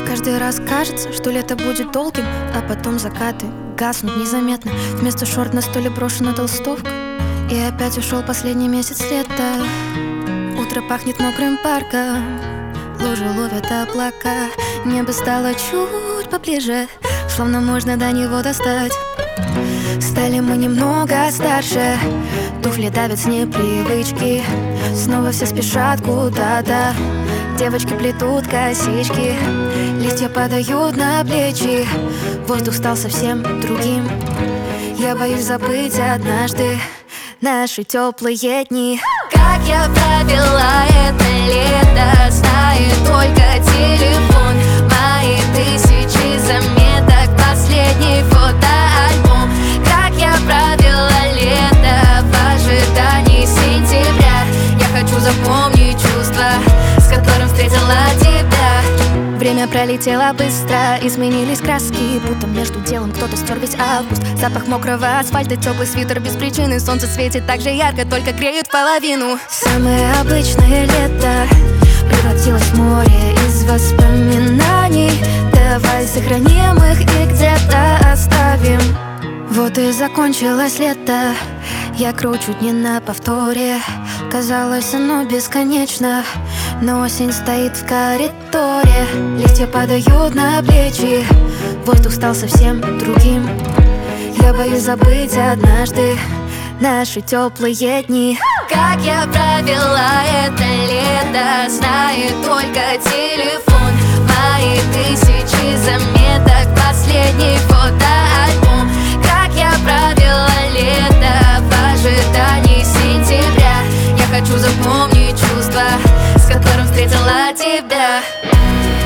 Каждый раз кажется, что лето будет долгим, а потом закаты гаснут незаметно. Вместо шорт на столе брошена толстовка, и опять ушел последний месяц лета. Утро пахнет мокрым парком, лужи ловят облака. Небо стало чуть поближе, словно можно до него достать. Стали мы немного старше, туфли давят с непривычки. Снова все спешат куда-то, девочки плетут косички. Листья падают на плечи, воздух стал совсем другим. Я боюсь забыть однажды наши теплые дни. Как я провела это лето, знает только телефон. Мои тысячи заметок, последний фотоальбом. Как я провела лето в ожидании сентября. Я хочу запомнить чувства, с которым встретила тебя. Время пролетело быстро, изменились краски, будто между делом кто-то стер весь август. Запах мокрого асфальта, теплый свитер без причины. Солнце светит так же ярко, только греет половину. Самое обычное лето превратилось в море из воспоминаний. Давай сохраним их и где-то оставим. Вот и закончилось лето, я кручу дни на повторе. Казалось, оно бесконечно, но осень стоит в коридоре. Листья падают на плечи, воздух стал совсем другим. Я боюсь забыть однажды наши теплые дни. Как я провела это лето, знает только телефон. Мои тысячи заметок, последний фотоальбом. Как я провела лето в ожидании сентября. Я хочу запомнить чувства, с которым встретила тебя.